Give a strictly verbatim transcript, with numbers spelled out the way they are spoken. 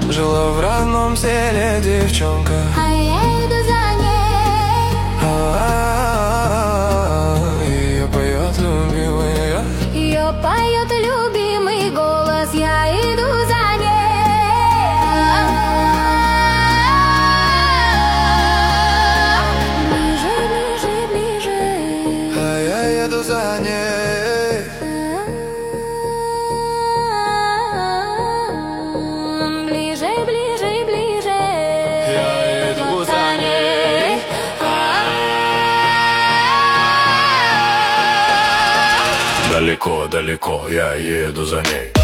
Жила в родном селе девчонка, а я иду за ней. А-а-а-а, ее поет любимый, Ее поет любимый голос, я иду за ней. Ближе, ближе, ближе. а я еду за ней. Ближе, ближе, ближе. Я иду за ней. Далеко, далеко я еду за ней.